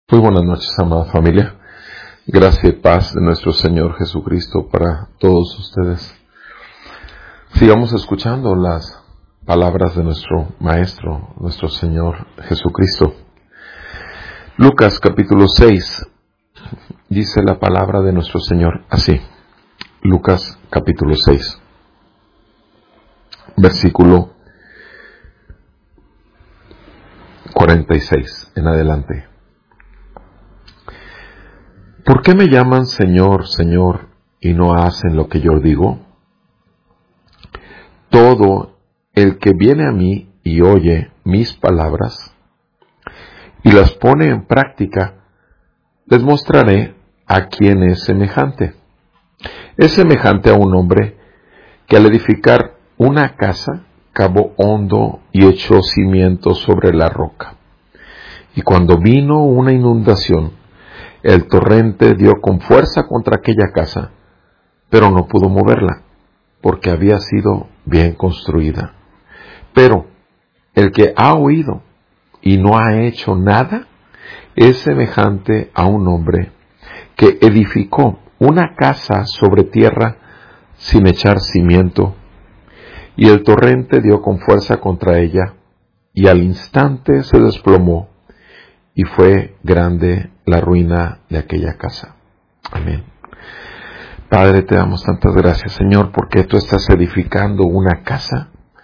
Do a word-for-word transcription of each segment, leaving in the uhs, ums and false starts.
Muy buenas noches, amada familia. Gracia y paz de nuestro Señor Jesucristo para todos ustedes. Sigamos escuchando las palabras de nuestro Maestro, nuestro Señor Jesucristo. Lucas capítulo seis, dice la palabra de nuestro Señor así. Lucas capítulo seis, versículo cuarenta y seis en adelante. ¿Por qué me llaman Señor, Señor, y no hacen lo que yo digo? Todo el que viene a mí y oye mis palabras y las pone en práctica, les mostraré a quién es semejante. Es semejante a un hombre que al edificar una casa cavó hondo y echó cimientos sobre la roca. Y cuando vino una inundación, el torrente dio con fuerza contra aquella casa, pero no pudo moverla, porque había sido bien construida. Pero el que ha oído y no ha hecho nada, es semejante a un hombre que edificó una casa sobre tierra sin echar cimiento, y el torrente dio con fuerza contra ella, y al instante se desplomó, y fue grande la ruina de aquella casa. Amén. Padre, te damos tantas gracias, Señor, porque tú estás edificando una casa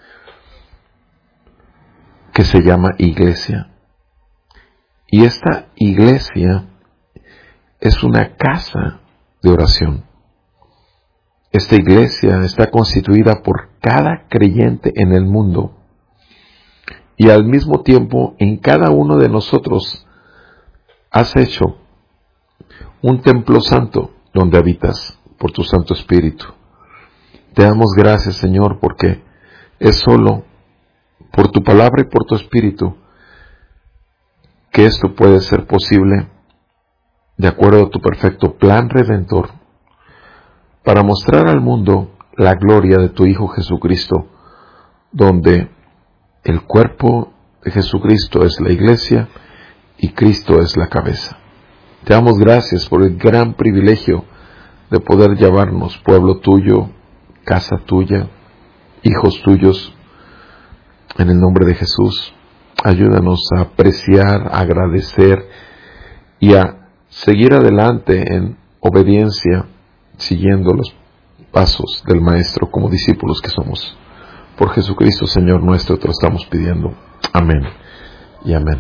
que se llama iglesia. Y esta iglesia es una casa de oración. Esta iglesia está constituida por cada creyente en el mundo. Y al mismo tiempo, en cada uno de nosotros has hecho un templo santo donde habitas por tu Santo Espíritu. Te damos gracias, Señor, porque es solo por tu palabra y por tu Espíritu que esto puede ser posible de acuerdo a tu perfecto plan redentor para mostrar al mundo la gloria de tu Hijo Jesucristo, donde el cuerpo de Jesucristo es la iglesia y Cristo es la cabeza. Te damos gracias por el gran privilegio de poder llamarnos pueblo tuyo, casa tuya, hijos tuyos. En el nombre de Jesús, ayúdanos a apreciar, a agradecer y a seguir adelante en obediencia, siguiendo los pasos del Maestro como discípulos que somos. Por Jesucristo, Señor nuestro, te lo estamos pidiendo. Amén y amén.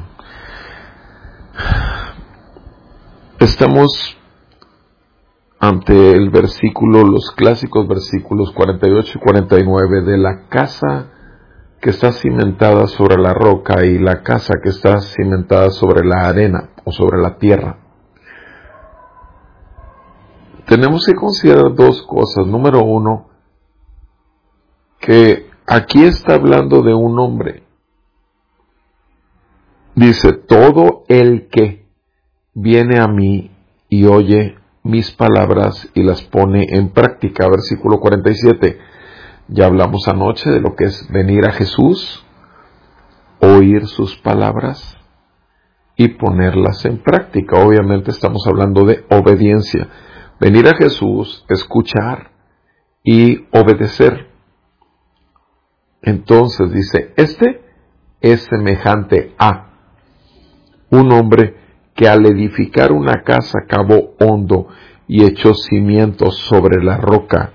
Estamos ante el versículo, los clásicos versículos cuarenta y ocho y cuarenta y nueve de la casa que está cimentada sobre la roca y la casa que está cimentada sobre la arena o sobre la tierra. Tenemos que considerar dos cosas. Número uno, que aquí está hablando de un hombre. Dice, todo el que viene a mí y oye mis palabras y las pone en práctica. Versículo cuarenta y siete. Ya hablamos anoche de lo que es venir a Jesús, oír sus palabras y ponerlas en práctica. Obviamente estamos hablando de obediencia. Venir a Jesús, escuchar y obedecer. Entonces dice, este es semejante a un hombre que al edificar una casa cavó hondo y echó cimientos sobre la roca.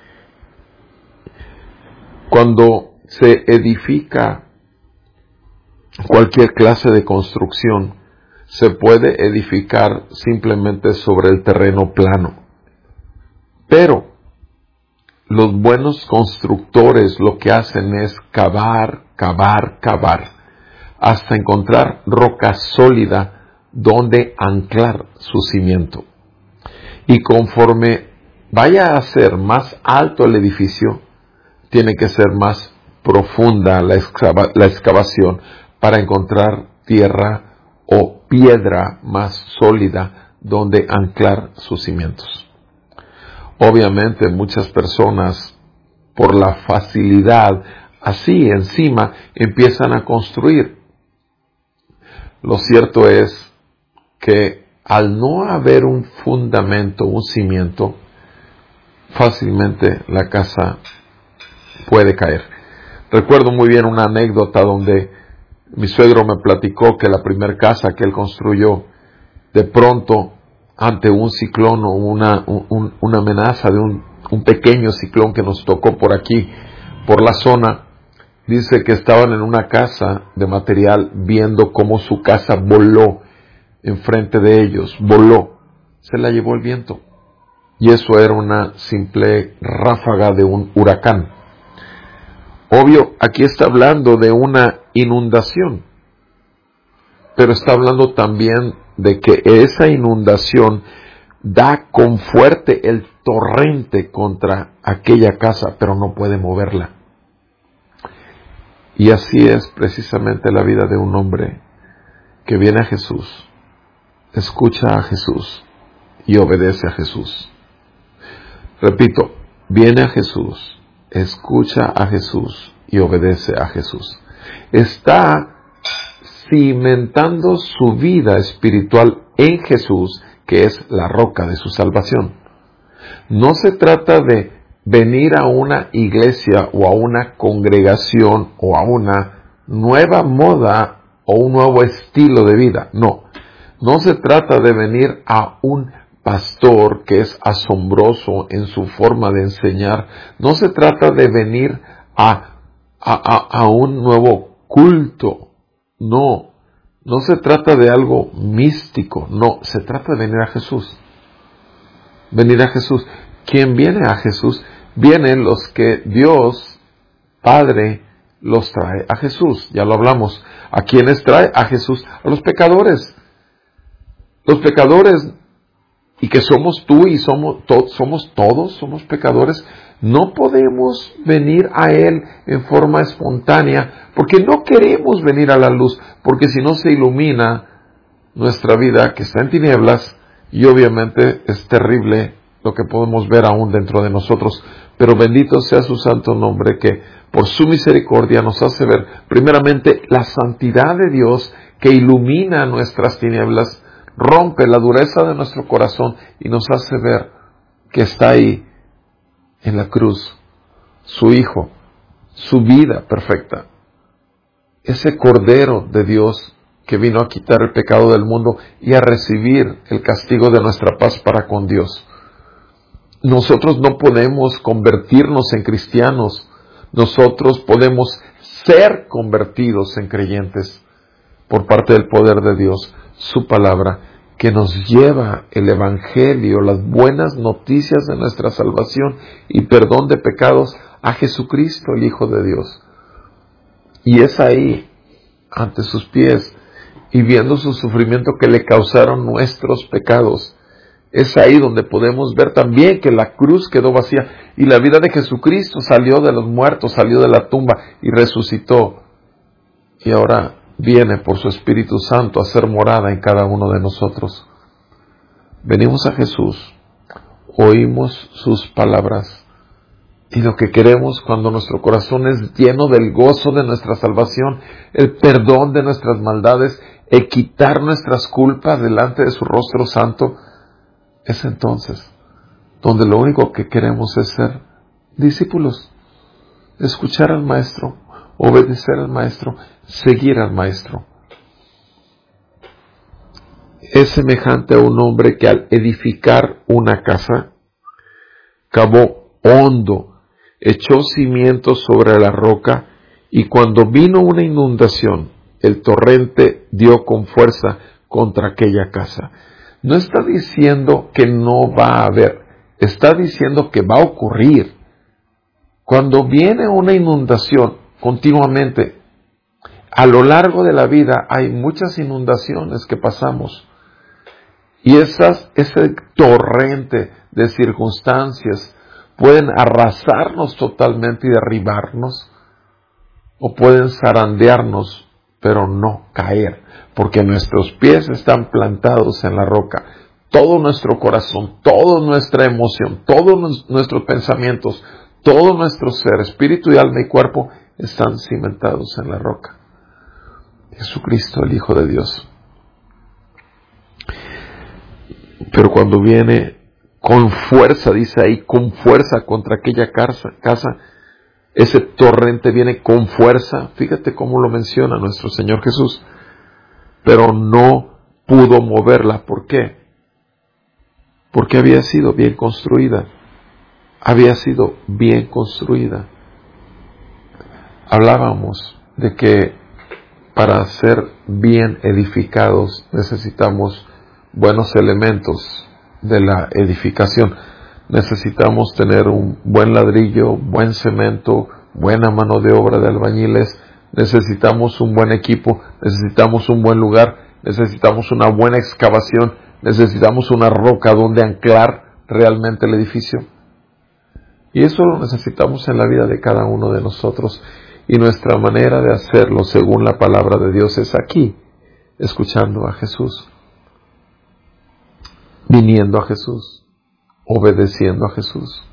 Cuando se edifica cualquier clase de construcción, se puede edificar simplemente sobre el terreno plano. Pero los buenos constructores lo que hacen es cavar, cavar, cavar, hasta encontrar roca sólida donde anclar su cimiento. Y conforme vaya a ser más alto el edificio, tiene que ser más profunda la, excava- la excavación para encontrar tierra o piedra más sólida donde anclar sus cimientos. Obviamente muchas personas, por la facilidad, así encima empiezan a construir. Lo cierto es que al no haber un fundamento, un cimiento, fácilmente la casa puede caer. Recuerdo muy bien una anécdota donde mi suegro me platicó que la primera casa que él construyó, de pronto, ante un ciclón o una, un, una amenaza de un, un pequeño ciclón que nos tocó por aquí, por la zona, dice que estaban en una casa de material viendo cómo su casa voló enfrente de ellos, voló, se la llevó el viento. Y eso era una simple ráfaga de un huracán. Obvio, aquí está hablando de una inundación, pero está hablando también de que esa inundación da con fuerte el torrente contra aquella casa, pero no puede moverla. Y así es precisamente la vida de un hombre que viene a Jesús, escucha a Jesús y obedece a Jesús. Repito, viene a Jesús, escucha a Jesús y obedece a Jesús. Está cimentando su vida espiritual en Jesús, que es la roca de su salvación. No se trata de venir a una iglesia o a una congregación o a una nueva moda o un nuevo estilo de vida. No, no se trata de venir a un pastor que es asombroso en su forma de enseñar. No se trata de venir a, a, a, a un nuevo culto. No, no se trata de algo místico. No, se trata de venir a Jesús. Venir a Jesús. ¿Quién viene a Jesús? Vienen los que Dios, Padre, los trae a Jesús. Ya lo hablamos. ¿A quiénes trae? A Jesús. A los pecadores. Los pecadores, y que somos tú y somos, to- somos todos, somos pecadores, no podemos venir a Él en forma espontánea, porque no queremos venir a la luz, porque si no se ilumina nuestra vida que está en tinieblas, y obviamente es terrible lo que podemos ver aún dentro de nosotros, pero bendito sea su santo nombre, que por su misericordia nos hace ver primeramente la santidad de Dios que ilumina nuestras tinieblas, rompe la dureza de nuestro corazón y nos hace ver que está ahí en la cruz su Hijo, su vida perfecta, ese Cordero de Dios que vino a quitar el pecado del mundo y a recibir el castigo de nuestra paz para con Dios. Nosotros no podemos convertirnos en cristianos, nosotros podemos ser convertidos en creyentes por parte del poder de Dios, su palabra, que nos lleva el Evangelio, las buenas noticias de nuestra salvación y perdón de pecados a Jesucristo, el Hijo de Dios. Y es ahí, ante sus pies, y viendo su sufrimiento que le causaron nuestros pecados, es ahí donde podemos ver también que la cruz quedó vacía y la vida de Jesucristo salió de los muertos, salió de la tumba y resucitó. Y ahora viene por su Espíritu Santo a ser morada en cada uno de nosotros. Venimos a Jesús, oímos sus palabras y lo que queremos cuando nuestro corazón es lleno del gozo de nuestra salvación, el perdón de nuestras maldades, el quitar nuestras culpas delante de su rostro santo, es entonces donde lo único que queremos es ser discípulos, escuchar al Maestro, obedecer al Maestro, seguir al Maestro. Es semejante a un hombre que al edificar una casa, cavó hondo, echó cimientos sobre la roca, y cuando vino una inundación, el torrente dio con fuerza contra aquella casa. No está diciendo que no va a haber, está diciendo que va a ocurrir. Cuando viene una inundación continuamente, a lo largo de la vida hay muchas inundaciones que pasamos. Y esas, ese torrente de circunstancias pueden arrasarnos totalmente y derribarnos, o pueden zarandearnos, pero no caer, porque nuestros pies están plantados en la roca. Todo nuestro corazón, toda nuestra emoción, todos nuestros pensamientos, todo nuestro ser, espíritu y alma y cuerpo, están cimentados en la roca. Jesucristo, el Hijo de Dios. Pero cuando viene con fuerza, dice ahí, con fuerza contra aquella casa, casa, ese torrente viene con fuerza. Fíjate cómo lo menciona nuestro Señor Jesús. Pero no pudo moverla. ¿Por qué? Porque había sido bien construida. Había sido bien construida. Hablábamos de que para ser bien edificados necesitamos buenos elementos de la edificación. Necesitamos tener un buen ladrillo, buen cemento, buena mano de obra de albañiles. Necesitamos un buen equipo, necesitamos un buen lugar, necesitamos una buena excavación, necesitamos una roca donde anclar realmente el edificio. Y eso lo necesitamos en la vida de cada uno de nosotros. Y nuestra manera de hacerlo, según la palabra de Dios, es aquí, escuchando a Jesús, viniendo a Jesús, obedeciendo a Jesús.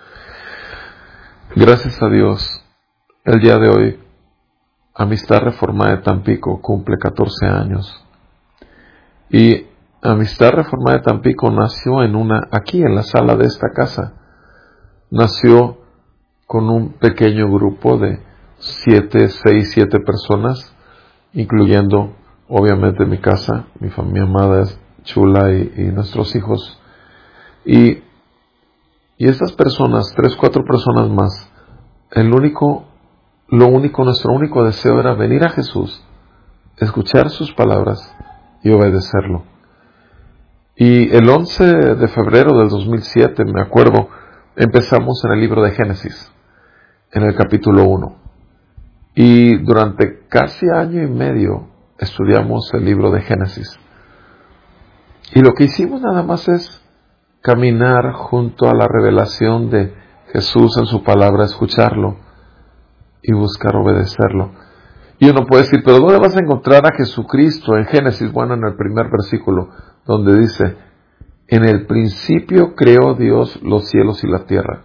Gracias a Dios, el día de hoy, Amistad Reformada de Tampico cumple catorce años. Y Amistad Reformada de Tampico nació en una, aquí en la sala de esta casa. Nació con un pequeño grupo de siete, seis, siete personas, incluyendo obviamente mi casa, mi familia amada, chula y, y nuestros hijos. Y, y estas personas, tres, cuatro personas más, el único, lo único, nuestro único deseo era venir a Jesús, escuchar sus palabras y obedecerlo. Y el once de febrero del dos mil siete, me acuerdo, empezamos en el libro de Génesis, en el capítulo uno. Y durante casi año y medio estudiamos el libro de Génesis. Y lo que hicimos nada más es caminar junto a la revelación de Jesús en su palabra, escucharlo y buscar obedecerlo. Y uno puede decir, pero ¿dónde vas a encontrar a Jesucristo en Génesis? Bueno, en el primer versículo, donde dice, en el principio creó Dios los cielos y la tierra.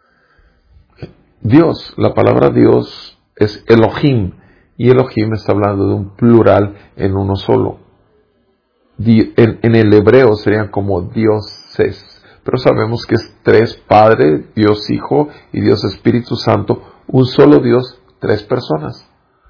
Dios, la palabra Dios es Elohim, y Elohim está hablando de un plural en uno solo. En, en el hebreo serían como dioses, pero sabemos que es tres: Padre, Dios Hijo y Dios Espíritu Santo, un solo Dios, tres personas.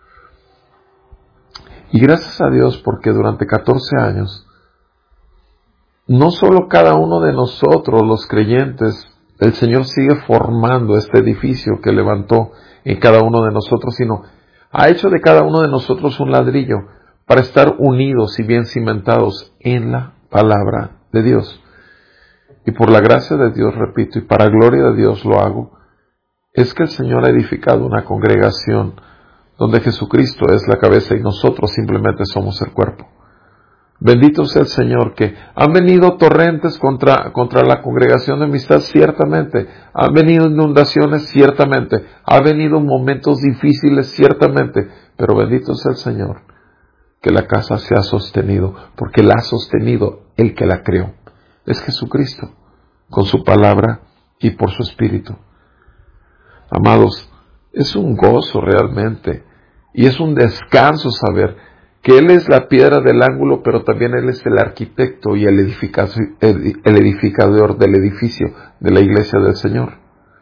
Y gracias a Dios porque durante catorce años, no solo cada uno de nosotros, los creyentes, el Señor sigue formando este edificio que levantó en cada uno de nosotros, sino ha hecho de cada uno de nosotros un ladrillo para estar unidos y bien cimentados en la palabra de Dios. Y por la gracia de Dios, repito, y para gloria de Dios lo hago, es que el Señor ha edificado una congregación donde Jesucristo es la cabeza y nosotros simplemente somos el cuerpo. Bendito sea el Señor, que han venido torrentes contra, contra la congregación de amistad, ciertamente. Han venido inundaciones, ciertamente. Han venido momentos difíciles, ciertamente. Pero bendito sea el Señor, que la casa se ha sostenido, porque la ha sostenido el que la creó. Es Jesucristo, con su palabra y por su Espíritu. Amados, es un gozo realmente, y es un descanso saber que Él es la piedra del ángulo, pero también Él es el arquitecto y el edificador del edificio de la iglesia del Señor.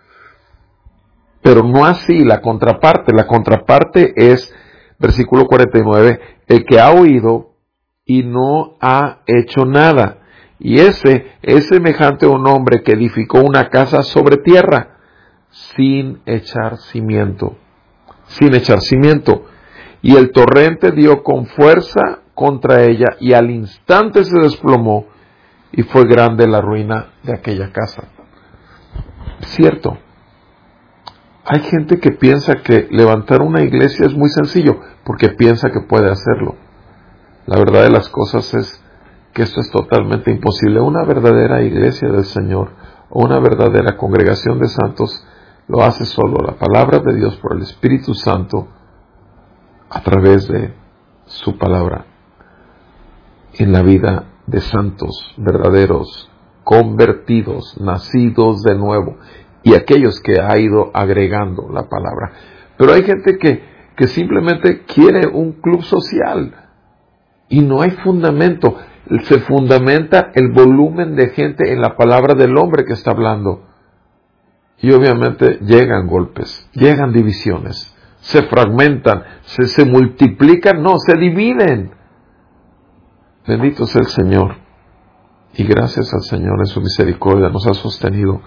Pero no así la contraparte. La contraparte es, versículo cuarenta y nueve, el que ha oído y no ha hecho nada. Y ese es semejante a un hombre que edificó una casa sobre tierra, sin echar cimiento. Sin echar cimiento. Y el torrente dio con fuerza contra ella, y al instante se desplomó, y fue grande la ruina de aquella casa. Cierto, hay gente que piensa que levantar una iglesia es muy sencillo, porque piensa que puede hacerlo. La verdad de las cosas es que esto es totalmente imposible. Una verdadera iglesia del Señor, o una verdadera congregación de santos, lo hace solo la palabra de Dios por el Espíritu Santo, a través de su palabra, en la vida de santos verdaderos, convertidos, nacidos de nuevo, y aquellos que ha ido agregando la palabra. Pero hay gente que, que simplemente quiere un club social, y no hay fundamento. se fundamenta el volumen de gente en la palabra del hombre que está hablando. Y obviamente llegan golpes, llegan divisiones, se fragmentan, se, se multiplican, no, se dividen. Bendito sea el Señor. Y gracias al Señor en su misericordia nos ha sostenido.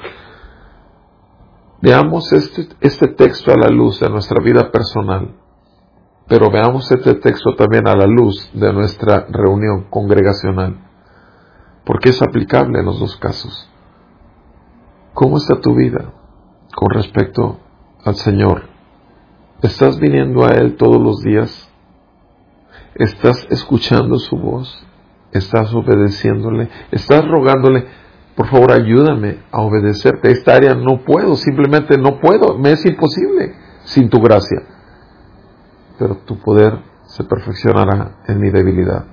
Veamos este, este texto a la luz de nuestra vida personal, pero veamos este texto también a la luz de nuestra reunión congregacional, porque es aplicable en los dos casos. ¿Cómo está tu vida con respecto al Señor? ¿Estás viniendo a Él todos los días? ¿Estás escuchando su voz? ¿Estás obedeciéndole? ¿Estás rogándole, por favor, ayúdame a obedecerte? Esta área no puedo, simplemente no puedo, me es imposible sin tu gracia. Pero tu poder se perfeccionará en mi debilidad.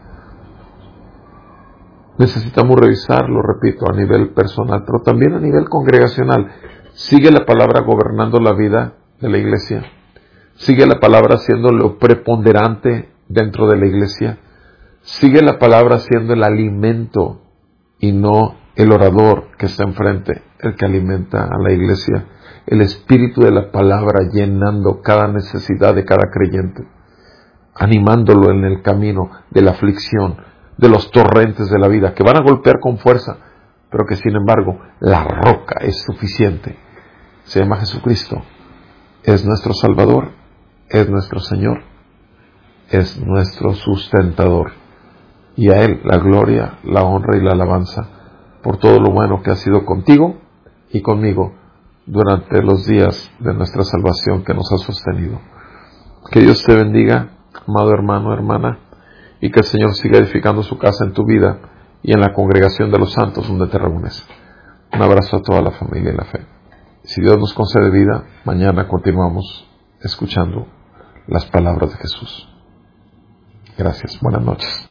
Necesitamos revisarlo, repito, a nivel personal, pero también a nivel congregacional. ¿Sigue la palabra gobernando la vida de la iglesia? ¿Sigue la palabra siendo lo preponderante dentro de la iglesia? ¿Sigue la palabra siendo el alimento y no el orador que está enfrente, el que alimenta a la iglesia? El espíritu de la palabra llenando cada necesidad de cada creyente, animándolo en el camino de la aflicción, de los torrentes de la vida, que van a golpear con fuerza, pero que sin embargo la roca es suficiente. Se llama Jesucristo. Es nuestro Salvador, es nuestro Señor, es nuestro sustentador. Y a Él la gloria, la honra y la alabanza por todo lo bueno que ha sido contigo y conmigo durante los días de nuestra salvación que nos ha sostenido. Que Dios te bendiga, amado hermano, hermana, y que el Señor siga edificando su casa en tu vida y en la congregación de los santos donde te reúnes. Un abrazo a toda la familia y la fe. Si Dios nos concede vida, mañana continuamos escuchando las palabras de Jesús. Gracias. Buenas noches.